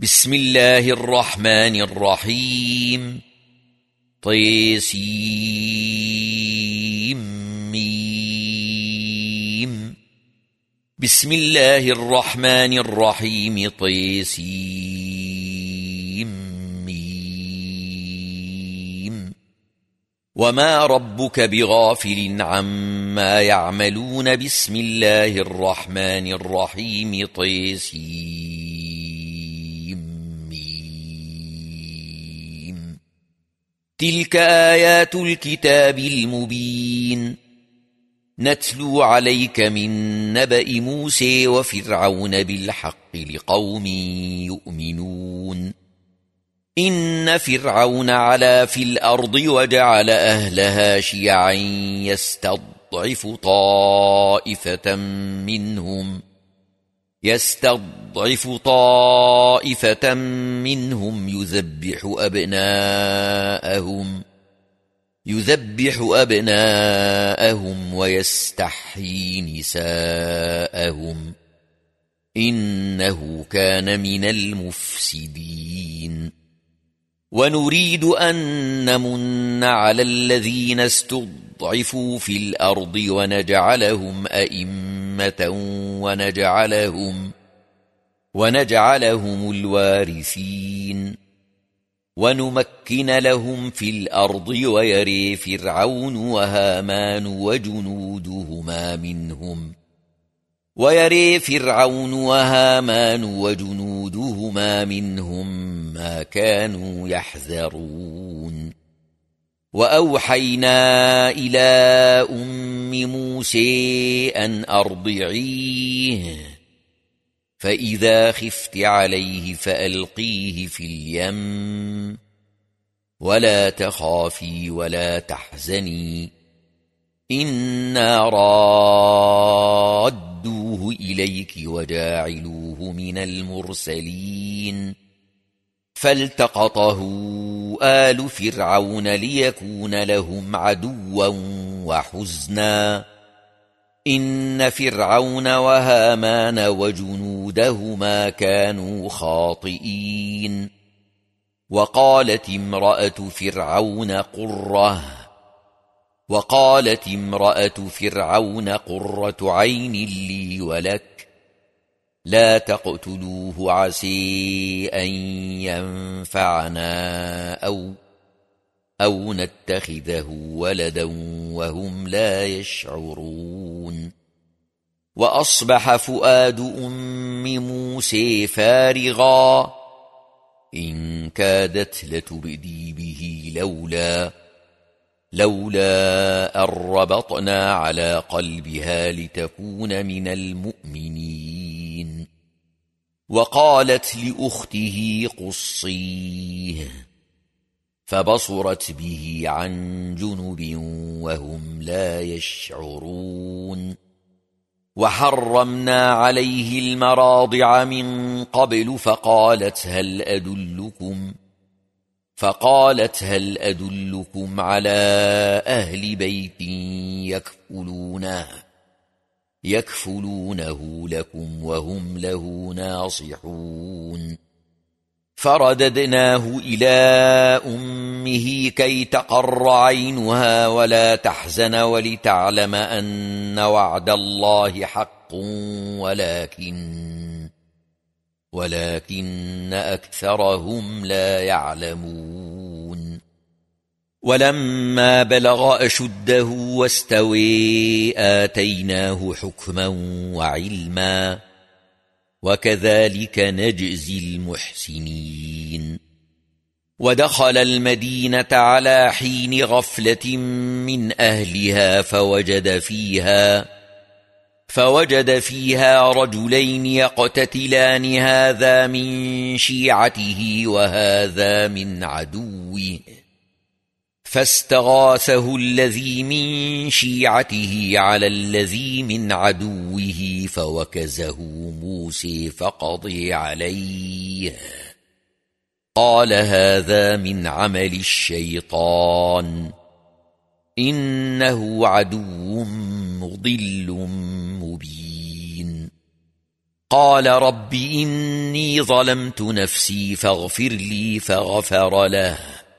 بسم الله الرحمن الرحيم. طيسيم. بسم الله الرحمن الرحيم. طيسيم. وما ربك بغافل عما يعملون. بسم الله الرحمن الرحيم. طيسيم. تلك آيات الكتاب المبين. نتلو عليك من نبأ موسى وفرعون بالحق لقوم يؤمنون. إن فرعون علا في الأرض وجعل أهلها شيعا يستضعف طائفة منهم يذبح أبناءهم ويستحيي نساءهم إنه كان من المفسدين. ونريد أن نمن على الذين استضعفوا في الأرض ونجعلهم أئمة ونجعلهم الوارثين. ونمكن لهم في الأرض ويري فرعون وهامان وجنودهما منهم ما كانوا يحذرون. وأوحينا إلى أم موسى أن أرضعيه، فإذا خفت عليه فألقيه في اليم ولا تخافي ولا تحزني إنا رادوه إليك وجاعلوه من المرسلين. فالتقطه آل فرعون ليكون لهم عدوا وحزنا إن فرعون وهامان وجنودهما كانوا خاطئين. وقالت امرأة فرعون قرة عين لي ولك لا تقتلوه عسى أن ينفعنا أو نتخذه ولدا وهم لا يشعرون. وأصبح فؤاد أم موسى فارغا إن كادت لتبدي به لولا أن ربطنا على قلبها لتكون من المؤمنين. وقالت لأخته قصيه، فبصرت به عن جنب وهم لا يشعرون. وحرمنا عليه المراضع من قبل فقالت هل أدلكم على أهل بيت يكفلونه لكم وهم له ناصحون. فرددناه إلى أمه كي تقر عينها ولا تحزن ولتعلم أن وعد الله حق ولكن أكثرهم لا يعلمون. ولما بلغ أشده واستوى آتيناه حكما وعلما وكذلك نجزي المحسنين. ودخل المدينة على حين غفلة من أهلها فوجد فيها رجلين يقتتلان هذا من شيعته وهذا من عدوه، فاستغاثه الذي من شيعته على الذي من عدوه فوكزه موسى فقضي عليه. قال هذا من عمل الشيطان إنه عدو مضل مبين. قال رب إني ظلمت نفسي فاغفر لي فغفر له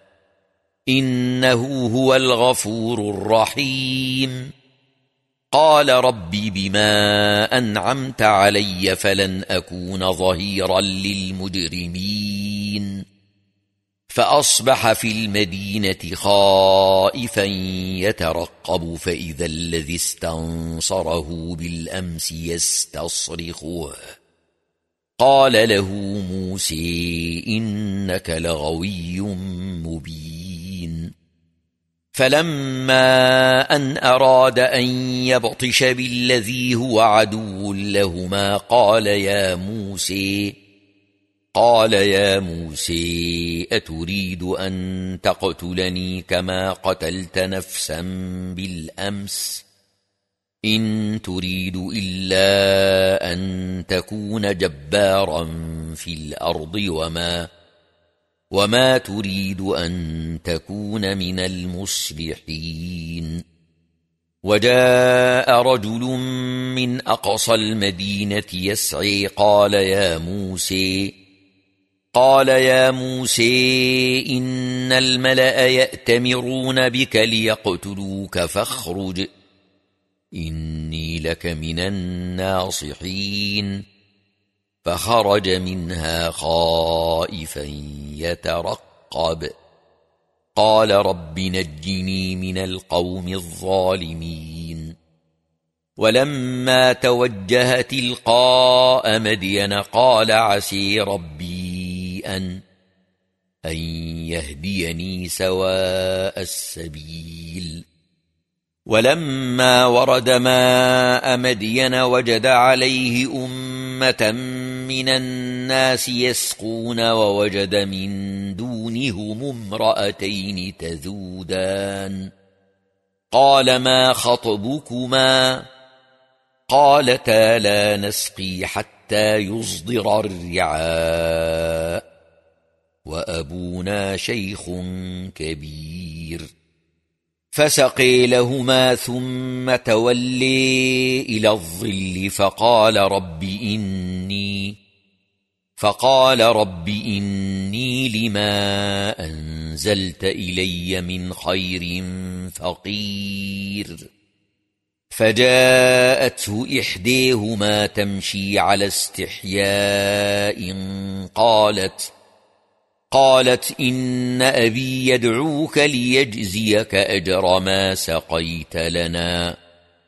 إنه هو الغفور الرحيم قال رب بما أنعمت علي فلن أكون ظهيرا للمجرمين فأصبح في المدينة خائفا يترقب فإذا الذي استنصره بالأمس يستصرخه قال له موسى إنك لغوي مبين فلما أن أراد أن يبطش بالذي هو عدو لهما قال يا موسى أتريد أن تقتلني كما قتلت نفسا بالأمس إن تريد إلا أن تكون جبارا في الأرض وما تريد أن تكون من المصلحين وجاء رجل من أقصى المدينة يسعي قال يا موسى إن الملأ يأتمرون بك ليقتلوك فاخرج إني لك من الناصحين فخرج منها خائفا يترقب قال رب نجني من القوم الظالمين ولما توجه تلقاء مدين قال عسى ربي أن يهديني سواء السبيل ولما ورد ماء مدين وجد عليه أمة من الناس يسقون ووجد من دونهم امرأتين تذودان قال ما خطبكما قالتا لا نسقي حتى يصدر الرعاء وأبونا شيخ كبير فسقي لهما ثم تولي إلى الظل فقال رب إني لما أنزلت إلي من خير فقير فجاءته إحداهما تمشي على استحياء قالت إن أبي يدعوك ليجزيك أجر ما سقيت لنا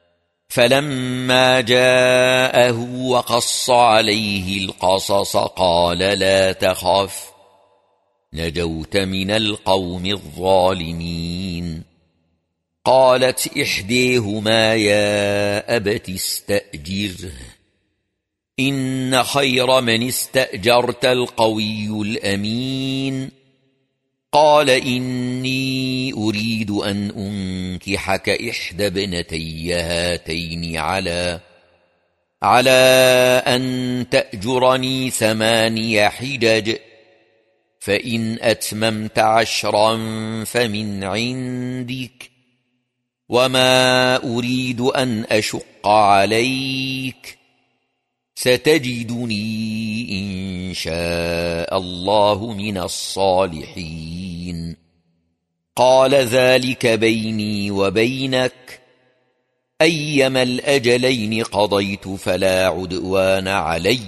فلما جاءه وقص عليه القصص قال لا تخف نجوت من القوم الظالمين قالت إحداهما يا أبت استأجره إن خير من استأجرت القوي الأمين قال إني أريد أن أنكحك إحدى ابنتي هاتين على أن تأجرني 8 حجج فإن أتممت 10 فمن عندك وما أريد أن أشق عليك ستجدني إن شاء الله من الصالحين قال ذلك بيني وبينك أيما الأجلين قضيت فلا عدوان علي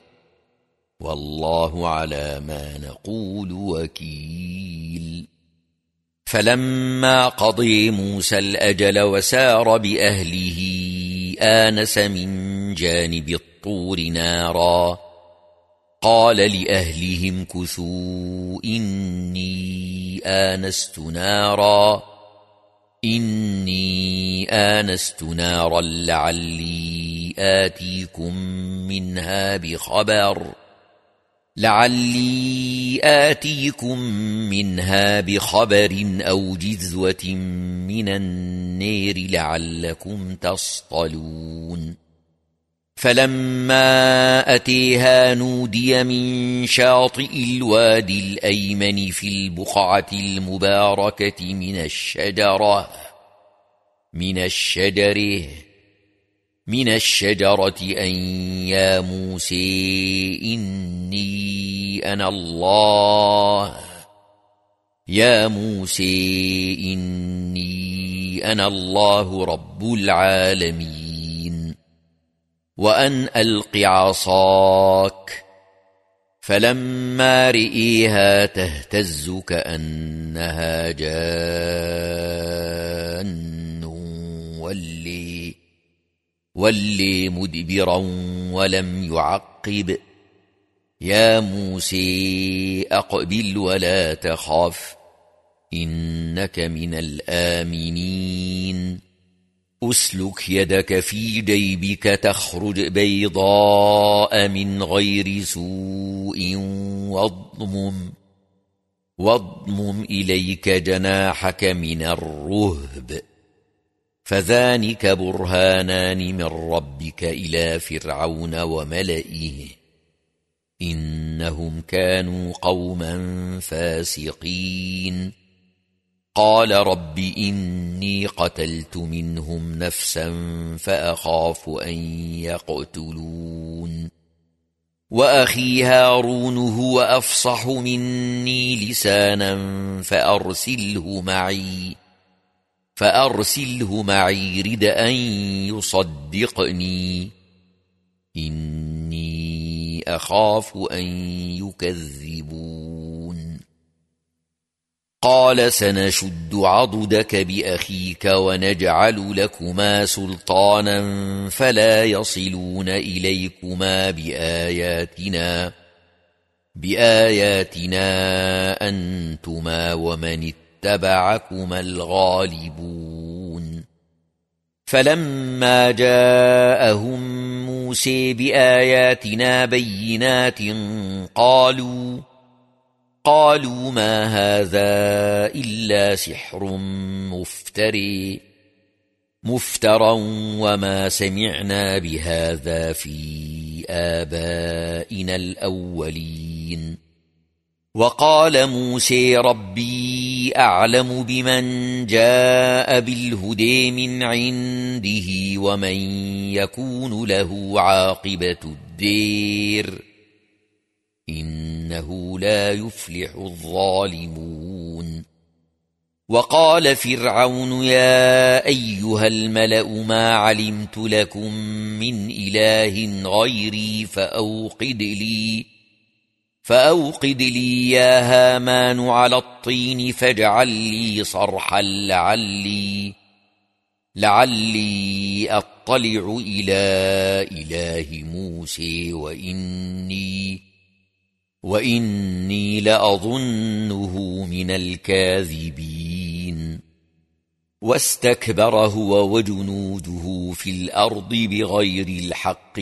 والله على ما نقول وكيل فلما قضي موسى الأجل وسار بأهله آنس من جانب الطور نارا قال لأهلهم كثوا إني آنست نارا لعلي آتيكم منها بخبر أو جذوة من النار لعلكم تصطلون فلما أتيها نودي من شاطئ الوادي الأيمن في البقعة المباركة من الشجرة من الشجرة أن يا موسى إني أنا الله يا موسى إني أنا الله رب العالمين وأن ألق عصاك فلما رئيها تهتز كأنها جان ولي مدبرا ولم يعقب يا موسى أقبل ولا تخف إنك من الآمنين أسلك يدك في جيبك تخرج بيضاء من غير سوء واضمم إليك جناحك من الرهب فذلك برهانان من ربك إلى فرعون وملئه إنهم كانوا قوما فاسقين قال رب إني قتلت منهم نفسا فأخاف أن يقتلون وأخي هارون هو أفصح مني لسانا فأرسله معي رد أن يصدقني إني أخاف أن يكذبون قال سنشد عضدك بأخيك ونجعل لكما سلطانا فلا يصلون إليكما بآياتنا أنتما ومن اتبعكما الغالبون فلما جاءهم موسى بآياتنا بينات قالوا ما هذا إلا سحر مفترى وما سمعنا بهذا في آبائنا الأولين وقال موسى ربي أعلم بمن جاء بالهدى من عنده ومن يكون له عاقبة الدير إنه لا يفلح الظالمون وقال فرعون يا أيها الملأ ما علمت لكم من إله غيري فأوقد لي يا هامان على الطين فاجعل لي صرحا لعلي أطلع إلى إله موسى وإني لأظنه من الكاذبين واستكبر هو وجنوده في الأرض بغير الحق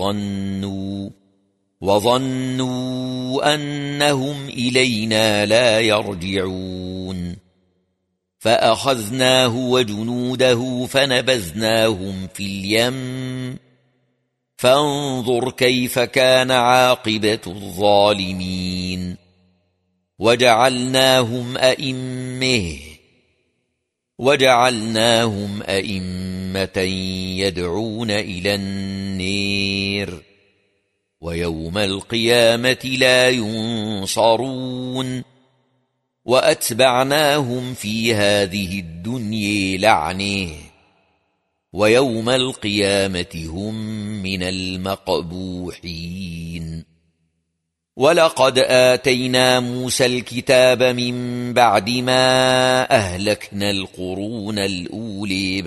وظنوا أنهم إلينا لا يرجعون فأخذناه وجنوده فنبذناهم في اليم فانظر كيف كان عاقبة الظالمين وجعلناهم أئمة يدعون إلى النير ويوم القيامة لا ينصرون وأتبعناهم في هذه الدنيا لعنة ويوم القيامة هم من المقبوحين ولقد آتينا موسى الكتاب من بعد ما أهلكنا القرون الأولي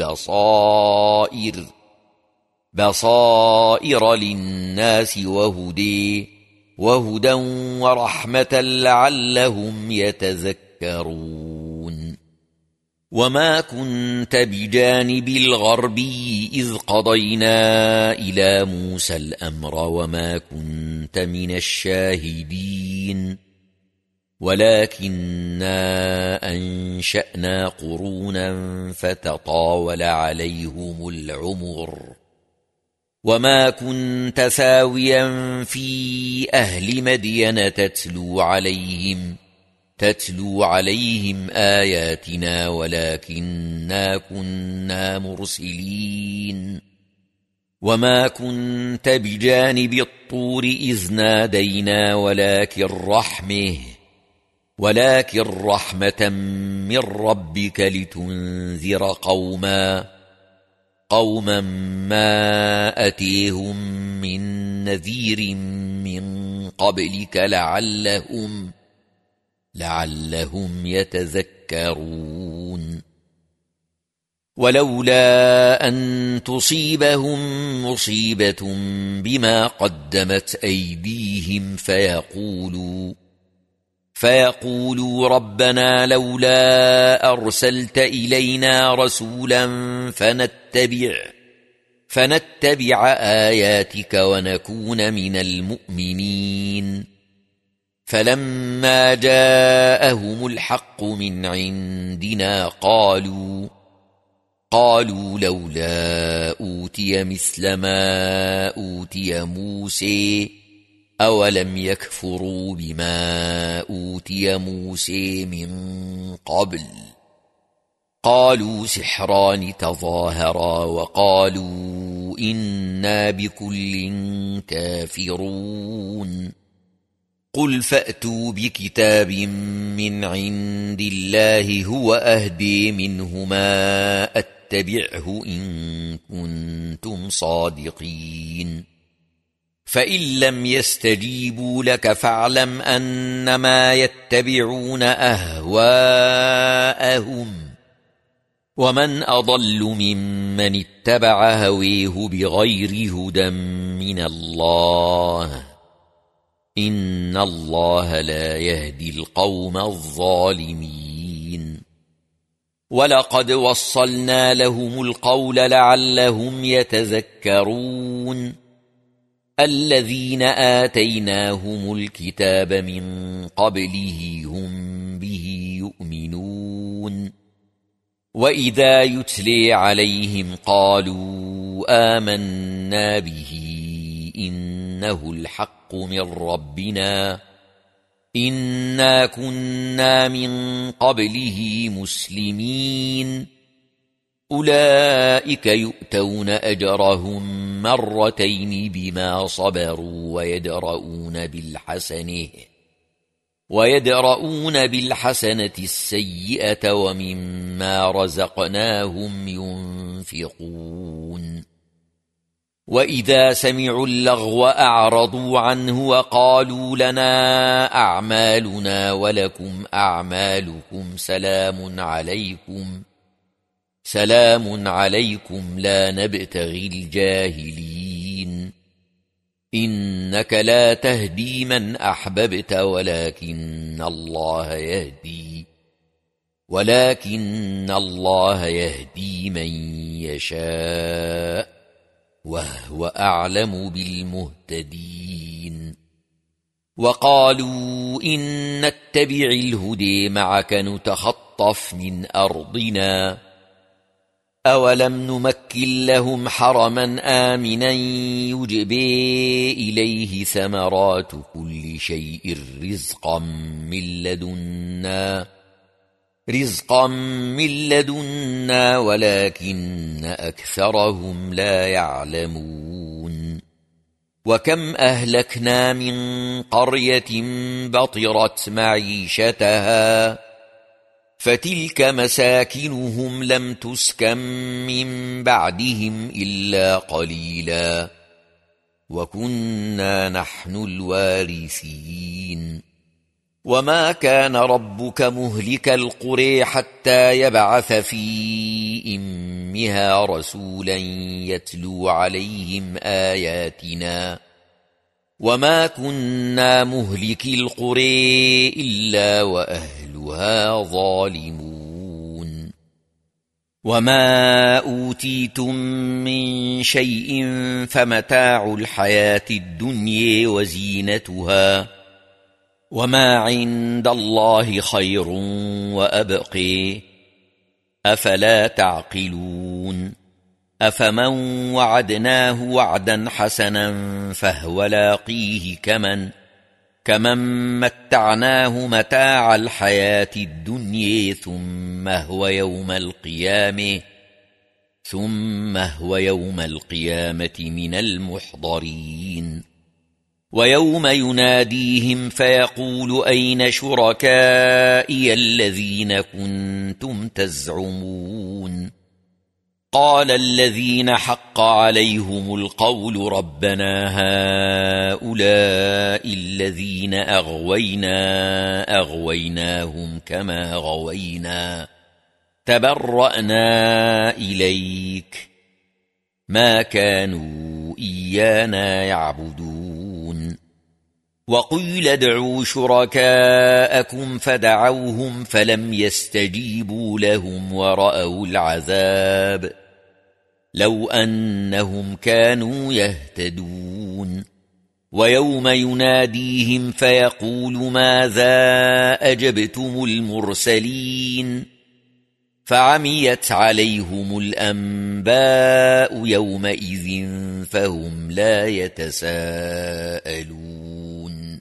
بصائر للناس وهدى ورحمة لعلهم يتذكرون وما كنت بجانب الغربي إذ قضينا إلى موسى الأمر وما كنت من الشاهدين ولكننا أنشأنا قرونا فتطاول عليهم العمر وما كنت ثاويا في أهل مدين تتلو عليهم آياتنا ولكننا كنا مرسلين وما كنت بجانب الطور إذ نادينا ولكن رحمة من ربك لتنذر قوما ما أتيهم من نذير من قبلك لعلهم يتذكرون. ولولا أن تصيبهم مصيبة بما قدمت أيديهم فيقولوا ربنا لولا أرسلت إلينا رسولا فنتبع آياتك ونكون من المؤمنين. فلما جاءهم الحق من عندنا قالوا لولا أوتي مثل ما أوتي موسى أولم يكفروا بما أوتي موسى من قبل. قالوا سحران تظاهرا وقالوا إنا بكل كافرون. قل فأتوا بكتاب من عند الله هو أهدي منهما أتبعه إن كنتم صادقين. فإن لم يستجيبوا لك فاعلم أنما يتبعون أهواءهم ومن أضل ممن اتبع هويه بغير هدى من الله إن الله لا يهدي القوم الظالمين. ولقد وصلنا لهم القول لعلهم يتذكرون. الذين آتيناهم الكتاب من قبله هم به يؤمنون. وإذا يتلي عليهم قالوا آمنا به إنه الحق من ربنا إنا كنا من قبله مسلمين. أولئك يؤتون أجرهم مرتين بما صبروا ويدرؤون بالحسنة السيئة ومما رزقناهم ينفقون. وإذا سمعوا اللغو أعرضوا عنه وقالوا لنا أعمالنا ولكم أعمالكم سلام عليكم لا نبتغي الجاهلين. إنك لا تهدي من أحببت ولكن الله يهدي من يشاء وهو أعلم بالمهتدين. وقالوا إن نتبع الهدى معك نتخطف من أرضنا أولم نمكن لهم حرما آمنا يجبي إليه ثمرات كل شيء رزقا من لدنا ولكن أكثرهم لا يعلمون. وكم أهلكنا من قرية بطرت معيشتها فتلك مساكنهم لم تسكن من بعدهم إلا قليلا وكنا نحن الوارثين. وما كان ربك مهلك القرى حتى يبعث في أمها رسولا يتلو عليهم آياتنا وما كنا مهلك القرى إلا وأهلها ظالمون. وما أوتيتم من شيء فمتاع الحياة الدنيا وزينتها وما عند الله خير وأبقي أفلا تعقلون. أفمن وعدناه وعدا حسنا فهو لاقيه كمن متعناه متاع الحياة الدنيا ثم هو ثم هو يوم القيامة من المحضرين ويوم يناديهم فيقول أين شركائي الذين كنتم تزعمون قال الذين حق عليهم القول ربنا هؤلاء الذين أغويناهم كما غوينا تبرأنا إليك ما كانوا إيانا يعبدون وقيل ادعوا شركاءكم فدعوهم فلم يستجيبوا لهم ورأوا العذاب لو أنهم كانوا يهتدون ويوم يناديهم فيقول ماذا أجبتم المرسلين فعميت عليهم الأنباء يومئذ فهم لا يتساءلون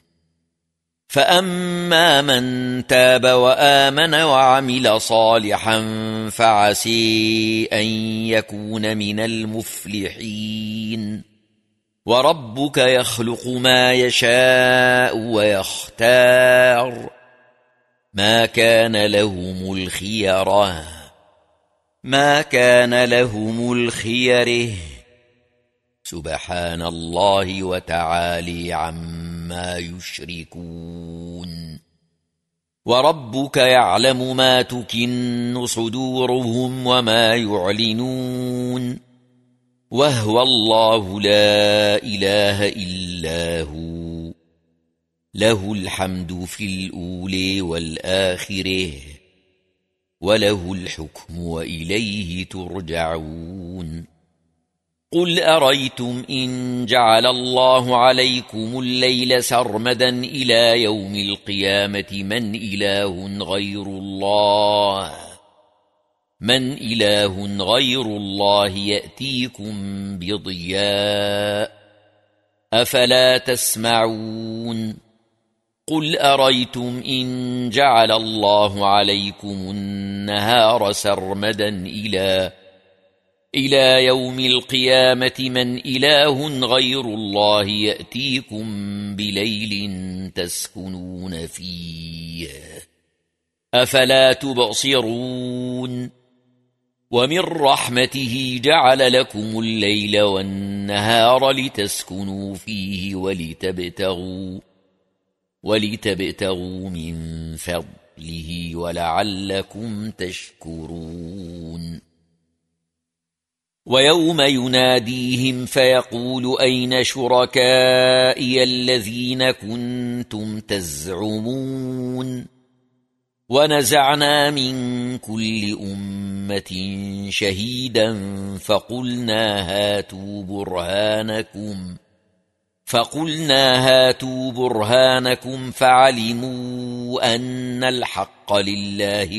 فأما من تاب وآمن وعمل صالحا فعسي أن يكون من المفلحين وربك يخلق ما يشاء ويختار ما كان لهم الخيره سبحان الله وتعالي عما يشركون وربك يعلم ما تكن صدورهم وما يعلنون وهو الله لا إله إلا هو له الحمد في الأولى والآخرة وله الحكم وإليه ترجعون قل أريتم إن جعل الله عليكم الليل سرمدا إلى يوم القيامة من إله غير الله يأتيكم بضياء أفلا تسمعون قل أريتم إن جعل الله عليكم النهار سرمدا إلى يوم القيامة من إله غير الله يأتيكم بليل تسكنون فيه أفلا تبصرون ومن رحمته جعل لكم الليل والنهار لتسكنوا فيه ولتبتغوا من فضله ولعلكم تشكرون ويوم يناديهم فيقول أين شركائي الذين كنتم تزعمون ونزعنا من كل أمة شهيدا فقلنا هاتوا برهانكم فعلموا أن الحق لله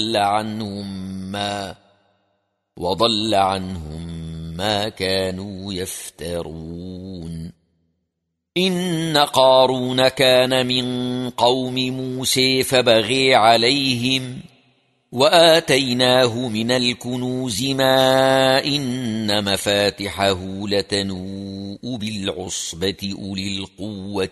وضل عنهم ما كانوا يفترون إن قارون كان من قوم موسى فبغي عليهم وآتيناه من الكنوز ما إن مفاتحه لتنوء بالعصبة أولي القوة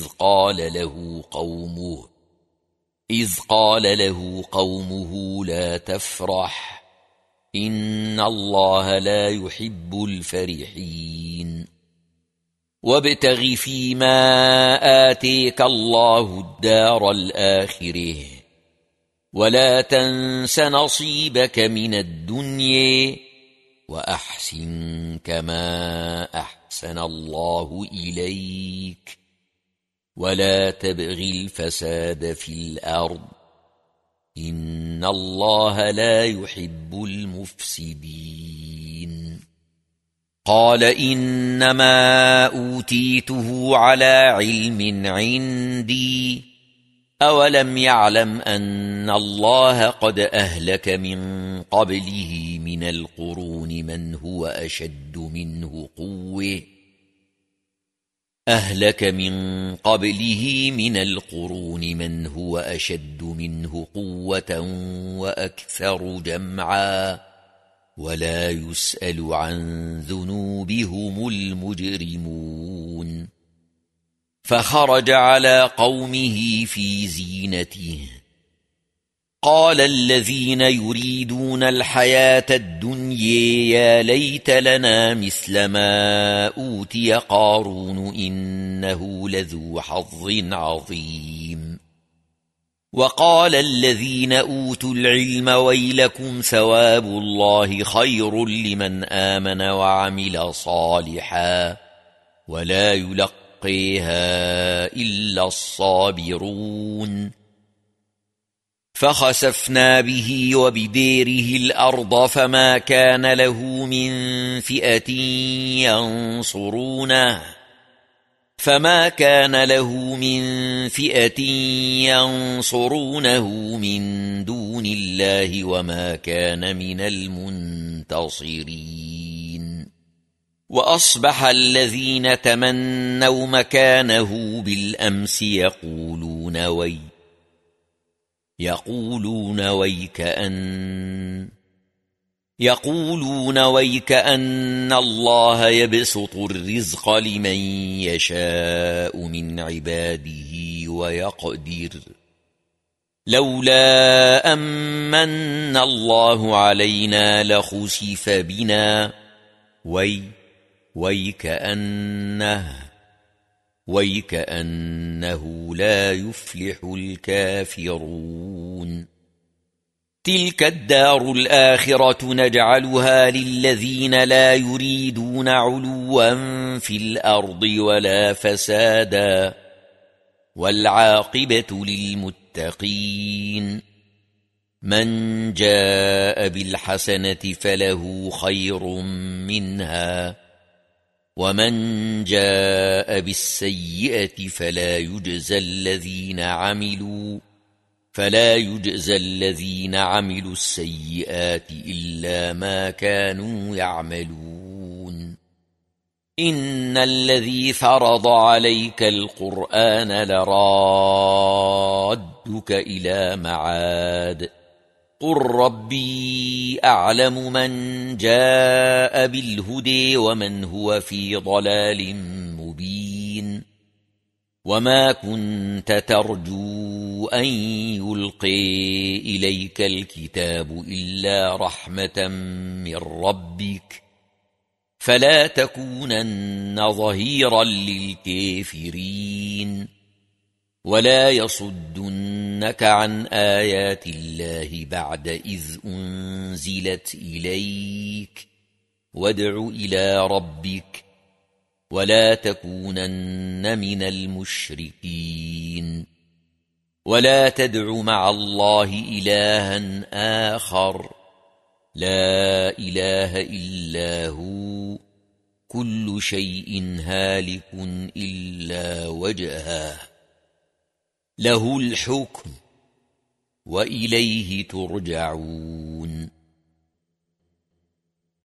إذ قال له قومه لا تفرح إن الله لا يحب الفرحين وابتغ فيما آتيك الله الدار الآخرة ولا تنس نصيبك من الدنيا وأحسن كما أحسن الله إليك ولا تبغ الفساد في الأرض إن الله لا يحب المفسدين قال إنما أوتيته على علم عندي أولم يعلم أن الله قد أهلك من قبله من القرون من هو أشد منه قوة وأكثر جمعا ولا يسأل عن ذنوبهم المجرمون فخرج على قومه في زينته قال الذين يريدون الحياة الدنيا يا ليت لنا مثل ما أوتي قارون إنه لذو حظ عظيم وقال الذين أوتوا العلم ويلكم ثواب الله خير لمن آمن وعمل صالحا ولا يلقيها إلا الصابرون فخسفنا به وبديره الأرض فما كان له من فئة ينصرونه من دون الله وما كان من المنتصرين وأصبح الذين تمنوا مكانه بالأمس يقولون ويكأن الله يبسط الرزق لمن يشاء من عباده ويقدر لولا أمن الله علينا لخسف بنا ويكأنه لا يفلح الكافرون تلك الدار الآخرة نجعلها للذين لا يريدون علوا في الأرض ولا فسادا والعاقبة للمتقين من جاء بالحسنة فله خير منها ومن جاء بالسيئة فلا يجزى الذين عملوا السيئات إلا ما كانوا يعملون إن الذي فرض عليك القرآن لرادك إلى معاد قل ربي أعلم من جاء بالهدى ومن هو في ضلال مبين وما كنت ترجو أن يلقي إليك الكتاب إلا رحمة من ربك فلا تكونن ظهيرا للكافرين ولا يصدنك عن آيات الله بعد إذ أنزلت إليك وادع إلى ربك ولا تكونن من المشركين ولا تدع مع الله إلها آخر لا إله إلا هو كل شيء هالك إلا وجهه له الحكم وإليه ترجعون